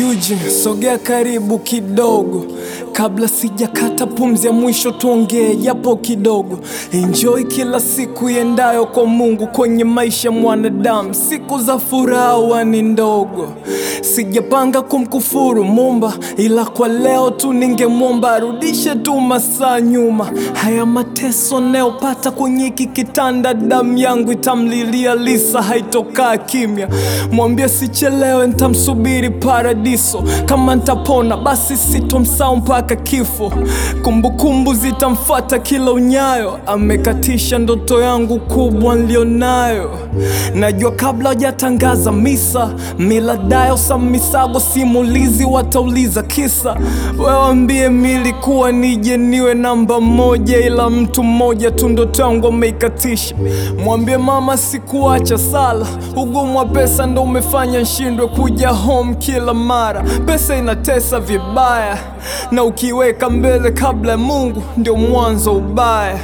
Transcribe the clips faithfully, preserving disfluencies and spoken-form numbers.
Eugene, sogea karibu kidogo, kabla sijakata pumzi ya mwisho tuongee japo kidogo. Enjoy kila siku iendayo kwa Mungu kwenye maisha mwanadamu, siku za furaha ni ndogo. Sijapanga kumkufuru Muumba, ila kwa leo tu ningemwomba arudishe tu masaa nyuma. Haya mateso nayopata kwenye hiki kitanda, damu yangu itamlilia Lisa, haitokaa kimya. Mwambie sichelewe, nitamsubiri paradiso. Kama nitapona basi sitomsahau mpaka kifo. Kumbukumbu zitamfuata kila unyayo, amekatisha ndoto yangu kubwa nilionayo. Najua kabla hujatangaza misa, miladayo sa misago simulizi watauliza kisa. Waambie milikuwa nije niwe namba moja, ila mtu mmoja tu ndoto yangu ameikatisha. Mwambie mama sikuacha sala, ugumu wa pesa ndo umefanya nshindwe kuja home kila mara. Pesa inatesa vibaya, na ukiweka mbele kabla ya Mungu ndio mwanzo ubaya.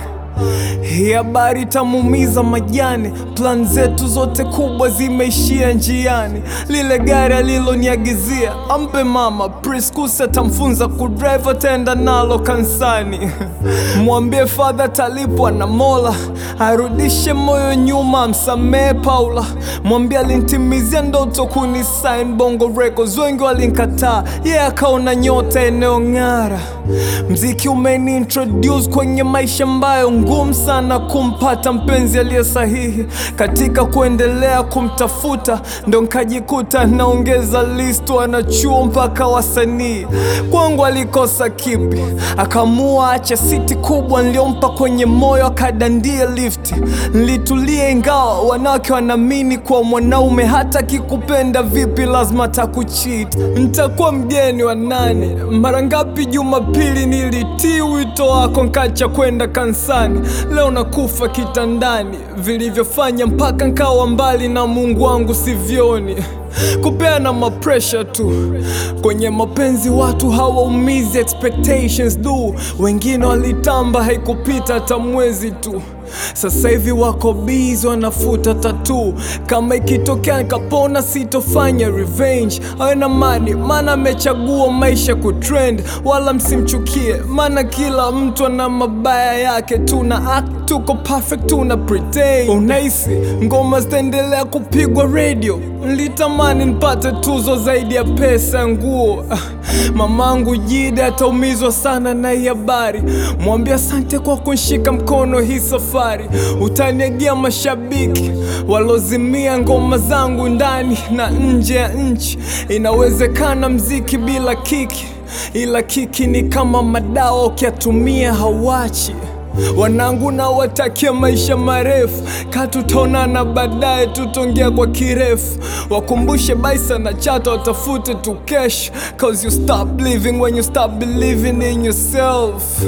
Hii habari itamuumiza majani, plan zetu zote kubwa zimeishia njiani. Lile gari aliloniagizia ampe mama, preschool atamfunza kudrive, ataenda nalo kansani. Mwambie father talipwa na Mola, arudishe moyo nyuma, msamee Paula. Mwambie alinitimizia ndoto kunisign Bongo Records, wengi walinikataa, yeye yeah, akaona nyota eneo ng'ara. Mziki umeni introduce kwenye maisha ambayo ngumu sana kumpata mpenzi aliye sahihi. Katika kuendelea kumtafuta ndo nkajikuta naongeza list wanachuo mpaka wasanii. Kwangu alikosa kipi? Akamua acha siti kubwa niliompa kwenye moyo, akadandia lifti. Nilitulia ingawa wanawake wanaamini kwa mwanaume hata kikupenda vipi lazima takucheat. Nitakuwa mgeni wa nani? Mara ngapi Jumapili nilitii wito wako nkacha kwenda kansani. Leo nakufa kitandani, vilivyofanya mpaka nkawa mbali na Mungu wangu sivioni. Kupeana mapresha tu kwenye mapenzi, watu hawaumizi expectations do. Wengine walitamba haikupita hata mwezi tu, sasa hivi wako busy wanafuta tattoo. Kama ikitokea nikapona sitofanya revenge. Awe na mani maana amechagua maisha kutrend, wala msimchukie maana kila mtu ana mabaya yake. Tuna act tuko perfect, tuna pretend. Unahisi ngoma zitaendelea kupigwa radio? Nilitamani nipate tuzo zaidi ya pesa nguo. Mamangu Jide ataumizwa sana na hii habari. Mwambie asante kwa kunshika mkono hii safari. Utaniagia mashabiki walozimia ngoma zangu ndani na nje ya nchi. Inawezekana mziki bila kiki, ila kiki ni kama madawa, ukiatumia hawachi. Wanangu na watakia maisha marefu, katutaonana baadaye tutongea kwa kirefu. Wakumbushe Baisa na Chata watafute tu cash, cause you stop living when you stop believing in yourself.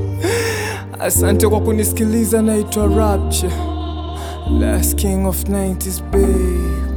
Asante kwa kunisikiliza, naitwa Rapture, last king of nineties babe.